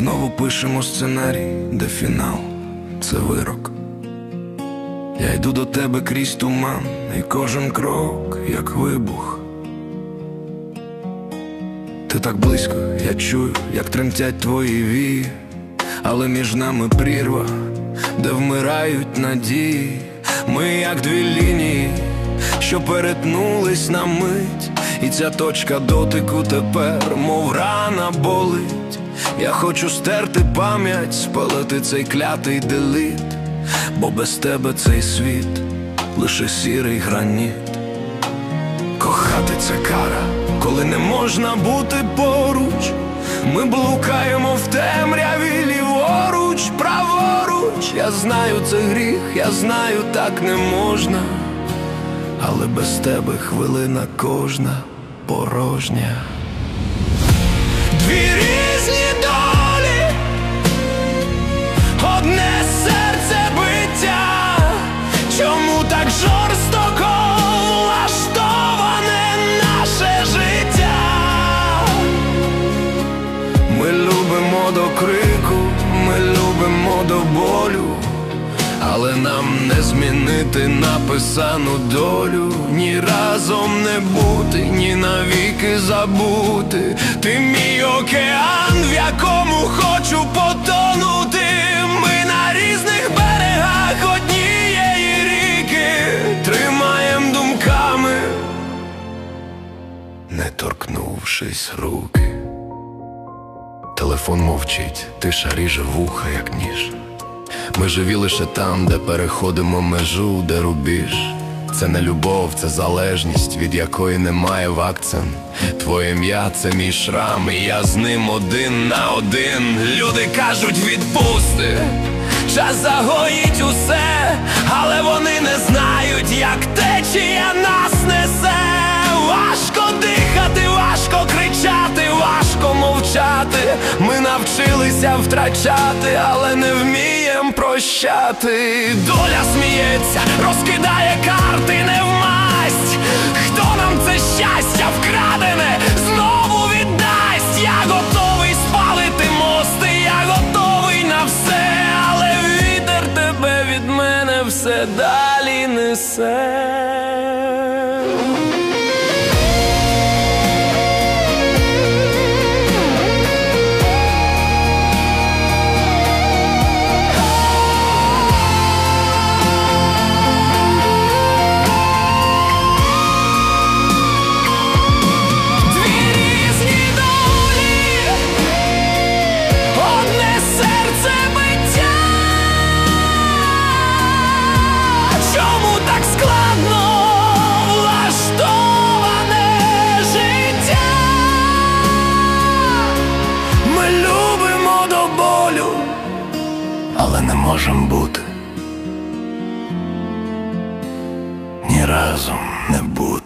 Знову пишемо сценарій, де фінал – це вирок. Я йду до тебе крізь туман, і кожен крок, як вибух. Ти так близько, я чую, як тремтять твої вії, але між нами прірва, де вмирають надії. Ми як дві лінії, що перетнулись на мить, і ця точка дотику тепер, мов рана, болить. Я хочу стерти пам'ять, спалити цей клятий деліт, бо без тебе цей світ лише сірий граніт. Кохати — це кара, коли не можна бути поруч. Ми блукаємо в темряві ліворуч, праворуч. Я знаю, це гріх, я знаю, так не можна, але без тебе хвилина кожна порожня. Дві різні долі, одне серце биття. Чому так жорстоко влаштоване наше життя? Ми любимо до крику, ми любимо до болю, але нам не змінити написану долю. Ні разом не бути, ні навіки забути. Ти мій океан, в якому хочу потонути. Ми на різних берегах однієї ріки, тримаєм думками, не торкнувшись руки. Телефон мовчить, тиша ріже вуха, як ніж. Ми живі лише там, де переходимо межу, де рубіж. Це не любов, це залежність, від якої немає вакцин. Твоє ім'я – це мій шрам, і я з ним один на один. Люди кажуть, відпусти, час загоїть усе, але вони не знають, як течія нас несе. Важко дихати, важко кричати, важко мовчати. Ми навчилися втрачати, але не вмієм прощати. Доля сміється, розкидає карти не вмасть. Хто нам це щастя вкрадене знову віддасть? Я готовий спалити мости, я готовий на все, але вітер тебе від мене все далі несе. Але не можем бути, ні разом не бути.